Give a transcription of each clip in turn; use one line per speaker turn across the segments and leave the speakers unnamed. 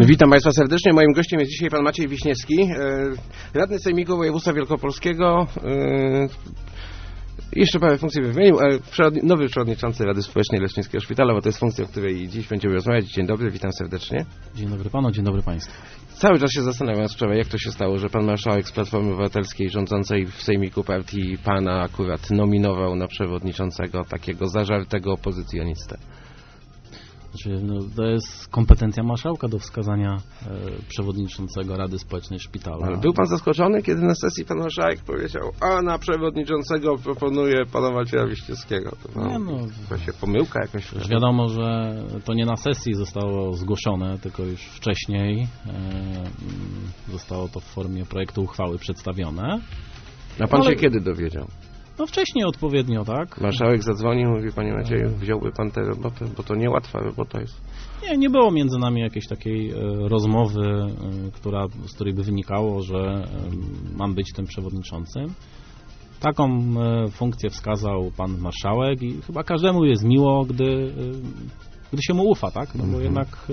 Witam Państwa serdecznie. Moim gościem jest dzisiaj pan Maciej Wiśniewski, radny Sejmiku Województwa Wielkopolskiego. Jeszcze parę funkcji wymienił, nowy przewodniczący Rady Społecznej Leszczyńskiego Szpitala, bo to jest funkcja, o której dziś będziemy rozmawiać. Dzień dobry, witam serdecznie.
Dzień dobry panu, dzień dobry państwu.
Cały czas się zastanawiam wczoraj, jak to się stało, że pan marszałek z Platformy Obywatelskiej rządzącej w Sejmiku partii pana akurat nominował na przewodniczącego takiego zażartego opozycjonistę.
Znaczy, to jest kompetencja marszałka do wskazania przewodniczącego Rady Społecznej Szpitala.
Ale był pan zaskoczony, kiedy na sesji pan marszałek powiedział, a na przewodniczącego proponuję pana Macieja Wiśniewskiego. To się pomyłka jakoś.
Już wiadomo, że to nie na sesji zostało zgłoszone, tylko już wcześniej zostało to w formie projektu uchwały przedstawione.
A pan się kiedy dowiedział?
No wcześniej odpowiednio, tak?
Marszałek zadzwonił, mówi, panie Macieju, wziąłby pan tę robotę, bo to niełatwa robota jest.
Nie było między nami jakiejś takiej rozmowy, z której by wynikało, że mam być tym przewodniczącym. Taką funkcję wskazał pan marszałek i chyba każdemu jest miło, gdy się mu ufa, tak? No bo jednak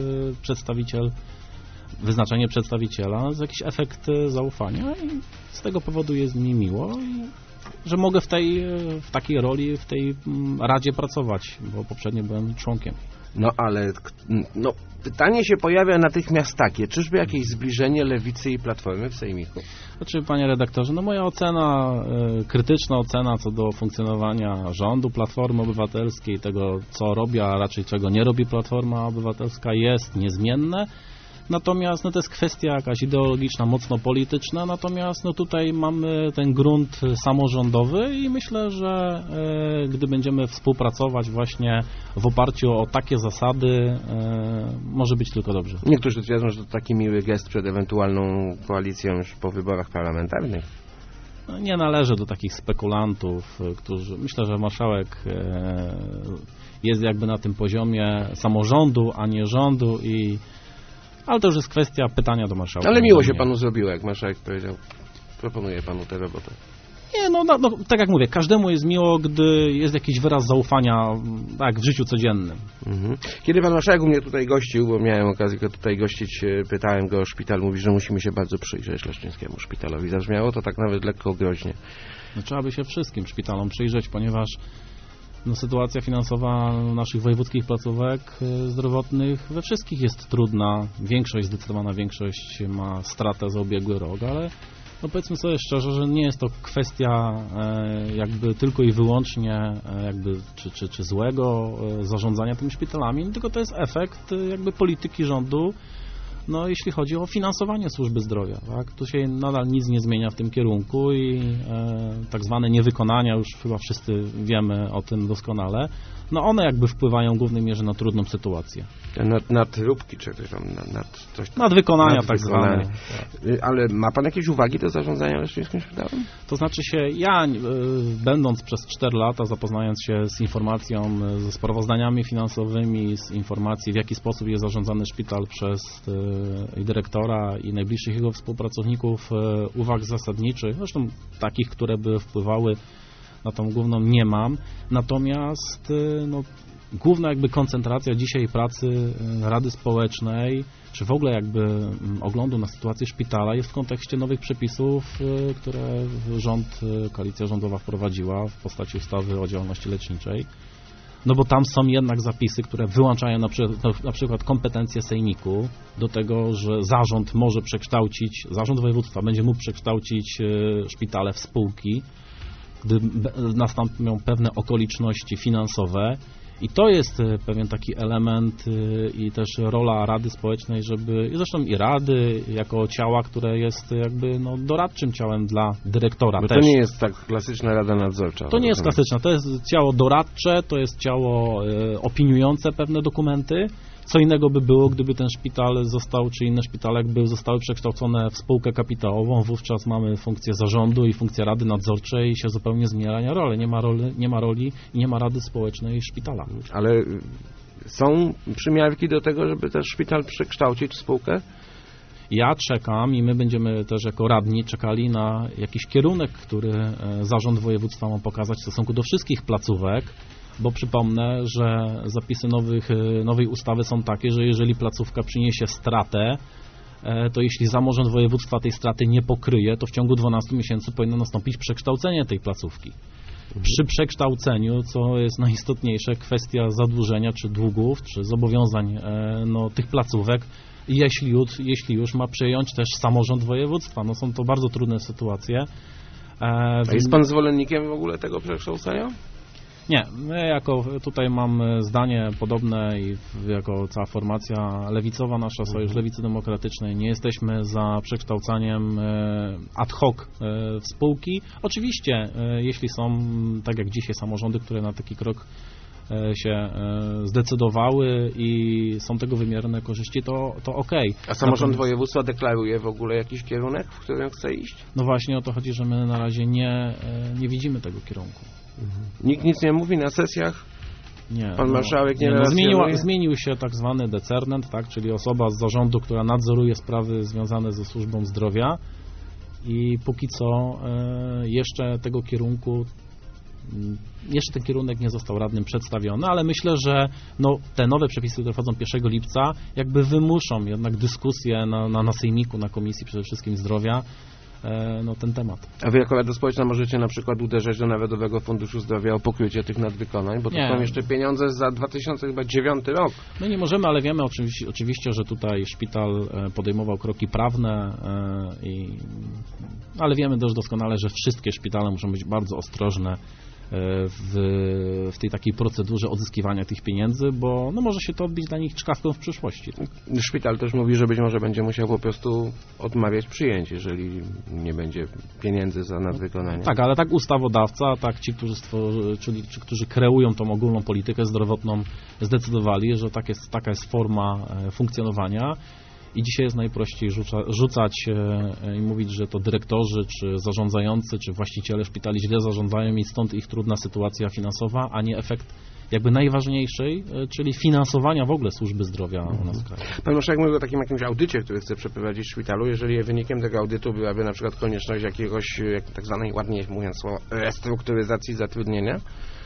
wyznaczenie przedstawiciela to jest jakiś efekt zaufania i z tego powodu jest mi miło, że mogę w takiej roli, w tej Radzie pracować, bo poprzednio byłem członkiem.
No ale pytanie się pojawia natychmiast takie, czyżby jakieś zbliżenie Lewicy i Platformy w Sejmiku?
Znaczy, panie redaktorze, moja ocena, krytyczna ocena co do funkcjonowania rządu Platformy Obywatelskiej, tego co robi, a raczej czego nie robi Platforma Obywatelska jest niezmienne. Natomiast to jest kwestia jakaś ideologiczna, mocno polityczna, natomiast tutaj mamy ten grunt samorządowy i myślę, że gdy będziemy współpracować właśnie w oparciu o takie zasady, może być tylko dobrze.
Niektórzy twierdzą, że to taki miły gest przed ewentualną koalicją już po wyborach parlamentarnych.
Nie należę do takich spekulantów, myślę, że marszałek jest jakby na tym poziomie samorządu, a nie rządu ale to już jest kwestia pytania do marszałka.
Ale miło się panu zrobiło, jak marszałek powiedział, proponuję panu tę robotę.
Nie, tak jak mówię, każdemu jest miło, gdy jest jakiś wyraz zaufania, tak, w życiu codziennym.
Kiedy pan marszałek u mnie tutaj gościł, bo miałem okazję go tutaj gościć, pytałem go o szpital, mówi, że musimy się bardzo przyjrzeć Leszczyńskiemu szpitalowi. Zabrzmiało to tak nawet lekko groźnie.
Trzeba by się wszystkim szpitalom przyjrzeć, ponieważ sytuacja finansowa naszych wojewódzkich placówek zdrowotnych we wszystkich jest trudna. Zdecydowana większość ma stratę za ubiegły rok, ale powiedzmy sobie szczerze, że nie jest to kwestia jakby tylko i wyłącznie czy złego zarządzania tymi szpitalami, tylko to jest efekt jakby polityki rządu, jeśli chodzi o finansowanie służby zdrowia. Tak? Tu się nadal nic nie zmienia w tym kierunku i tak zwane niewykonania, już chyba wszyscy wiemy o tym doskonale, one jakby wpływają w głównej mierze na trudną sytuację.
Nadróbki, czy coś tam,
nadwykonania tak zwane.
Ale ma pan jakieś uwagi do zarządzania Leszczyńskim Szpitalem?
To znaczy ja będąc przez 4 lata, zapoznając się z informacją, ze sprawozdaniami finansowymi, z informacji, w jaki sposób jest zarządzany szpital przez dyrektora i najbliższych jego współpracowników, uwag zasadniczych, zresztą takich, które by wpływały na tą główną, nie mam. Natomiast główna jakby koncentracja dzisiaj pracy Rady Społecznej, czy w ogóle jakby oglądu na sytuację szpitala jest w kontekście nowych przepisów, które koalicja rządowa wprowadziła w postaci ustawy o działalności leczniczej. Bo tam są jednak zapisy, które wyłączają na przykład kompetencje sejmiku do tego, że zarząd województwa będzie mógł przekształcić szpitale w spółki, gdy nastąpią pewne okoliczności finansowe. I to jest pewien taki element i też rola Rady Społecznej, zresztą i Rady jako ciała, które jest jakby doradczym ciałem dla dyrektora.
Bo to nie jest tak klasyczna Rada Nadzorcza.
To nie jest klasyczna, to jest ciało doradcze, to jest ciało opiniujące pewne dokumenty. Co innego by było, gdyby ten szpital czy inny szpitalek zostały przekształcone w spółkę kapitałową, wówczas mamy funkcję zarządu i funkcję Rady Nadzorczej i się zupełnie zmienia role. Nie ma roli i nie ma Rady Społecznej szpitala.
Ale są przymiarki do tego, żeby też szpital przekształcić w spółkę?
Ja czekam i my będziemy też jako radni czekali na jakiś kierunek, który zarząd województwa ma pokazać w stosunku do wszystkich placówek, bo przypomnę, że zapisy nowej ustawy są takie, że jeżeli placówka przyniesie stratę, to jeśli samorząd województwa tej straty nie pokryje, to w ciągu 12 miesięcy powinno nastąpić przekształcenie tej placówki. Przy przekształceniu, co jest najistotniejsze, kwestia zadłużenia, czy długów, czy zobowiązań tych placówek, jeśli już ma przejąć też samorząd województwa. No są to bardzo trudne sytuacje.
A jest pan zwolennikiem w ogóle tego przekształcenia?
Nie, my tutaj mam zdanie podobne i jako cała formacja lewicowa, nasza Sojusz Lewicy Demokratycznej, nie jesteśmy za przekształcaniem ad hoc w spółki. Oczywiście, jeśli są, tak jak dzisiaj, samorządy, które na taki krok się zdecydowały i są tego wymierne korzyści, to okej.
A samorząd województwa deklaruje w ogóle jakiś kierunek, w którym chce iść?
No właśnie o to chodzi, że my na razie nie widzimy tego kierunku.
Nikt nic nie mówi na sesjach?
Nie.
Pan marszałek nie relacjonuje?
Zmienił się tak zwany decernent, tak, czyli osoba z zarządu, która nadzoruje sprawy związane ze służbą zdrowia i póki co jeszcze ten kierunek nie został radnym przedstawiony, ale myślę, że te nowe przepisy, które wchodzą 1 lipca, jakby wymuszą jednak dyskusję na sejmiku, na Komisji przede wszystkim Zdrowia, ten temat.
A wy jako Rada Społeczna możecie na przykład uderzać do Narodowego Funduszu Zdrowia o pokrycie tych nadwykonań, bo to są jeszcze pieniądze za 2009 rok.
No nie możemy, ale wiemy oczywiście, że tutaj szpital podejmował kroki prawne, ale wiemy też doskonale, że wszystkie szpitale muszą być bardzo ostrożne w tej takiej procedurze odzyskiwania tych pieniędzy, bo może się to odbić dla nich czkawką w przyszłości.
Szpital też mówi, że być może będzie musiał po prostu odmawiać przyjęć, jeżeli nie będzie pieniędzy za nadwykonanie.
Tak, ale tak ustawodawca, tak ci, którzy kreują tą ogólną politykę zdrowotną, zdecydowali, że taka jest forma funkcjonowania. I dzisiaj jest najprościej rzucać i mówić, że to dyrektorzy, czy zarządzający, czy właściciele szpitali źle zarządzają i stąd ich trudna sytuacja finansowa, a nie efekt jakby najważniejszej, czyli finansowania w ogóle służby zdrowia u nas w kraju.
Pan marszałek mówił o takim jakimś audycie, który chce przeprowadzić w szpitalu. Jeżeli wynikiem tego audytu byłaby na przykład konieczność jakiegoś, tak zwanej, ładnie mówiąc słowo, restrukturyzacji zatrudnienia,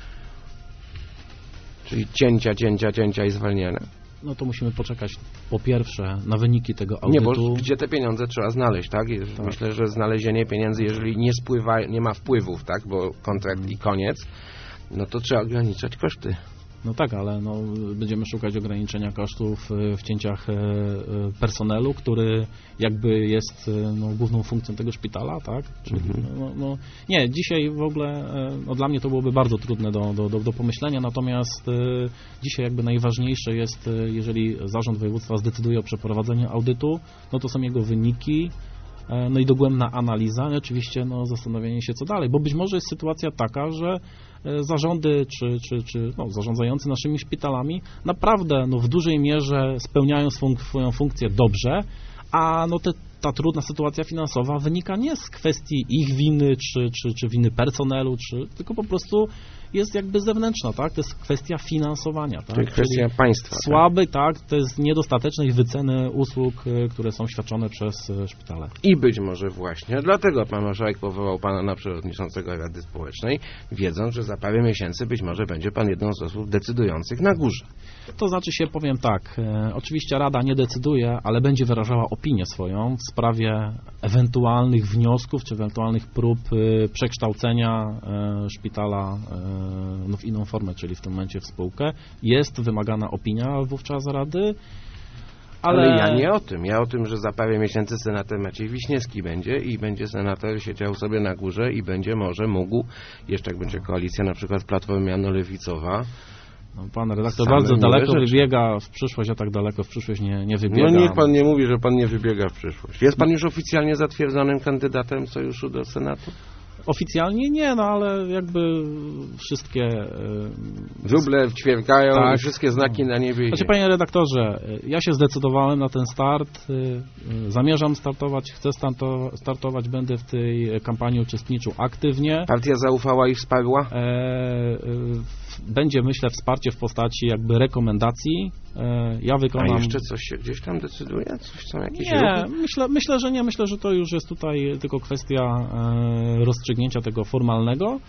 czyli cięcia i zwalniania.
No to musimy poczekać po pierwsze na wyniki tego audytu.
Nie, bo gdzie te pieniądze trzeba znaleźć, tak? Tak. Myślę, że znalezienie pieniędzy, jeżeli nie ma wpływów, tak? Bo kontrakt i koniec, no to trzeba ograniczać koszty.
No tak, ale będziemy szukać ograniczenia kosztów w cięciach personelu, który jakby jest główną funkcją tego szpitala, tak? Czyli, nie, dzisiaj w ogóle dla mnie to byłoby bardzo trudne do pomyślenia, natomiast dzisiaj jakby najważniejsze jest, jeżeli zarząd województwa zdecyduje o przeprowadzeniu audytu, to są jego wyniki, i dogłębna analiza i oczywiście zastanowienie się, co dalej, bo być może jest sytuacja taka, że zarządy czy zarządzający naszymi szpitalami naprawdę w dużej mierze spełniają swoją funkcję dobrze, a ta trudna sytuacja finansowa wynika nie z kwestii ich winy, czy winy personelu, tylko po prostu jest jakby zewnętrzna, tak? To jest kwestia finansowania, tak?
To jest kwestia państwa.
Słaby, tak? To jest niedostatecznej wyceny usług, które są świadczone przez szpitale.
I być może właśnie dlatego pan marszałek powołał pana na przewodniczącego Rady Społecznej, wiedząc, że za parę miesięcy być może będzie pan jedną z osób decydujących na górze.
To znaczy się, powiem tak, oczywiście Rada nie decyduje, ale będzie wyrażała opinię swoją w sprawie ewentualnych wniosków, czy ewentualnych prób przekształcenia szpitala w inną formę, czyli w tym momencie w spółkę. Jest wymagana opinia wówczas Rady. Ale
ja nie o tym. Ja o tym, że za parę miesięcy senator Maciej Wiśniewski będzie senator siedział sobie na górze i będzie może mógł, jeszcze jak będzie koalicja na przykład platformiano-lewicowa.
Pan redaktor bardzo daleko wybiega w przyszłość, a tak daleko w przyszłość nie wybiega.
No niech pan nie mówi, że pan nie wybiega w przyszłość. Jest pan już oficjalnie zatwierdzonym kandydatem Sojuszu do Senatu?
Oficjalnie nie, ale jakby wszystkie...
Wróble ćwierkają, tak, i wszystkie znaki na niebie.
Znaczy, panie redaktorze, ja się zdecydowałem na ten start, zamierzam startować, chcę startować, będę w tej kampanii uczestniczył aktywnie.
Partia zaufała i wsparła?
Będzie, myślę, wsparcie w postaci jakby rekomendacji. Ja wykonam...
A jeszcze coś się gdzieś tam decyduje? Są jakieś
nie, myślę, że nie. Myślę, że to już jest tutaj tylko kwestia rozstrzygnięcia tego formalnego.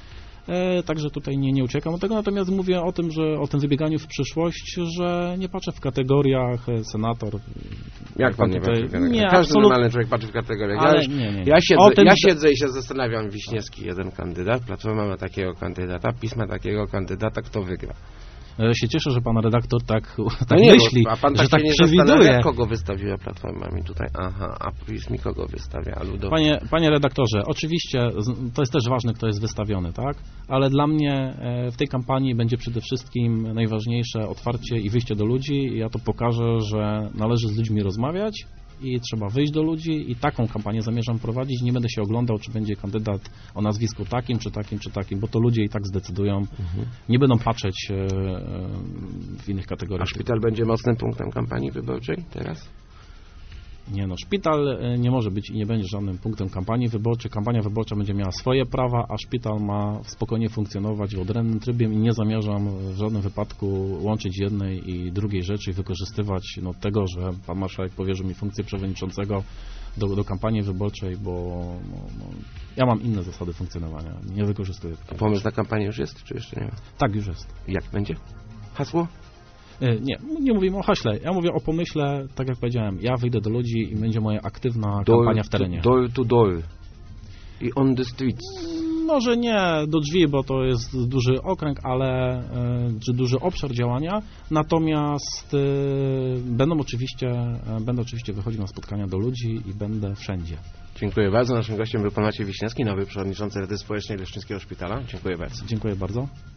Także tutaj nie uciekam od tego, natomiast mówię o tym, że o tym wybieganiu w przyszłość, że nie patrzę w kategoriach senator.
Jak pan nie patrzy w kategoriach?
Nie,
Każdy normalny człowiek patrzy w kategoriach.
Ale
Ja siedzę i się zastanawiam, Wiśniewski jeden kandydat, Platforma ma takiego kandydata, PiS ma takiego kandydata, kto wygra?
Ja się cieszę, że pan redaktor tak
nie,
myśli,
a pan
że
tak
tak
się nie
przewiduje.
zastanawia, kogo wystawiła Platforma mi tutaj. Aha, a PiS mi kogo wystawia? A Ludowiec?
Panie redaktorze, oczywiście to jest też ważne, kto jest wystawiony, tak? Ale dla mnie w tej kampanii będzie przede wszystkim najważniejsze otwarcie i wyjście do ludzi. I ja to pokażę, że należy z ludźmi rozmawiać i trzeba wyjść do ludzi i taką kampanię zamierzam prowadzić. Nie będę się oglądał, czy będzie kandydat o nazwisku takim, czy takim, bo to ludzie i tak zdecydują. Nie będą patrzeć w innych kategoriach.
A szpital będzie mocnym punktem kampanii wyborczej teraz?
Nie no, szpital nie może być i nie będzie żadnym punktem kampanii wyborczej. Kampania wyborcza będzie miała swoje prawa, a szpital ma spokojnie funkcjonować w odrębnym trybie i nie zamierzam w żadnym wypadku łączyć jednej i drugiej rzeczy i wykorzystywać tego, że pan marszałek powierzył mi funkcję przewodniczącego do kampanii wyborczej, bo ja mam inne zasady funkcjonowania. Nie wykorzystuję
A pomysł na kampanię już jest, czy jeszcze nie ma?
Tak, już jest.
Jak będzie? Hasło?
Nie mówimy o haśle. Ja mówię o pomyśle, tak jak powiedziałem, ja wyjdę do ludzi i będzie moja aktywna kampania w terenie.
Door to door. I on the streets.
Może nie do drzwi, bo to jest duży okręg, ale czy duży obszar działania. Natomiast będę oczywiście wychodził na spotkania do ludzi i będę wszędzie.
Dziękuję bardzo. Naszym gościem był pan Maciej Wiśniewski, nowy przewodniczący Rady Społecznej Leszczyńskiego Szpitala. Dziękuję bardzo.
Dziękuję bardzo.